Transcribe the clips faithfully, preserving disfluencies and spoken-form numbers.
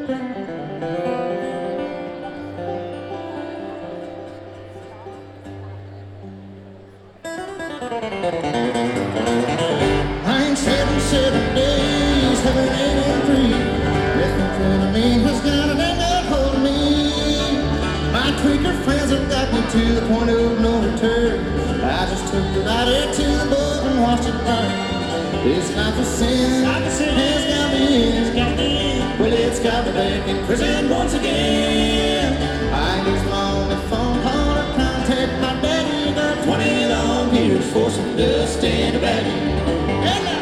I ain't seven, seven days, seven, eight, and three. Nothing in front of me has got an angle hold of me. My tweaker friends have got me to the point of no return. I just took the ladder to the boat and watched it burn. This life of sin has got me in. Well, it's got me back in prison once again. I used my only phone call to contact my daddy. Got twenty long years for some dust in the baggie. And now,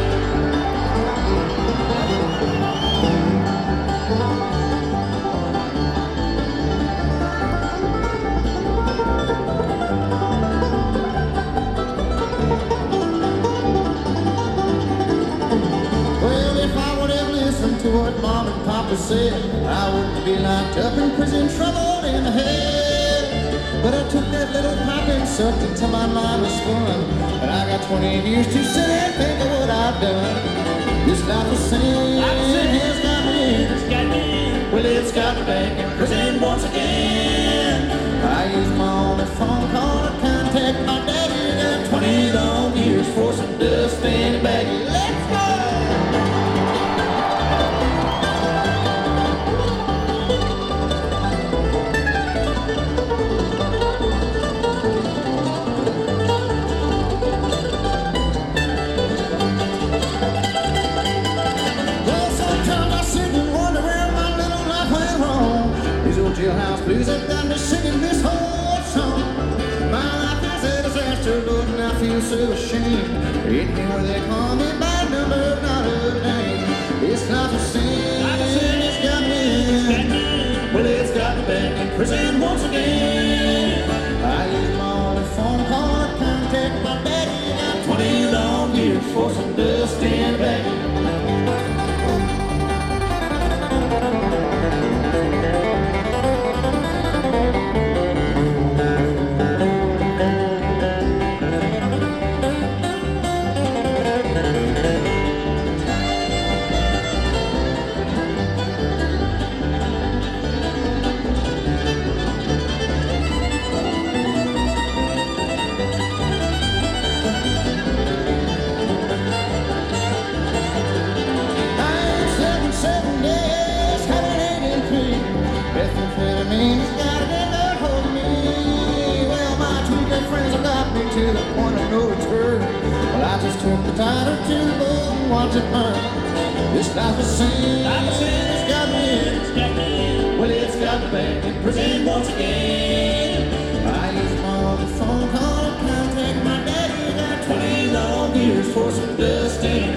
to what Mom and Papa said, I wouldn't be locked up in prison, trouble in the head. But I took that little pipe and sucked it till my mind was fun. And I got twenty years to sit and think of what I've done. This life of sin has got me. Well, it's got me back in prison once again. I used my only phone call to contact my daddy. Got twenty long years for some dust in a baggie. Let's go! Jailhouse blues have got me singing this whole song. My life is a disaster, Lord, and I feel so ashamed. In here where they call me by number, not a name. It's not the same, it's got me. Well, it's got me back in prison once again. I used my only phone call to contact my daddy. Got twenty long years for some dust in a baggie. To the point of no return. Well, I just took the title to the boat and watched it burn. This life of sin has got me in. Well, it's got me back in prison once again. I used my only phone call to contact my daddy. Got twenty long years for some dust in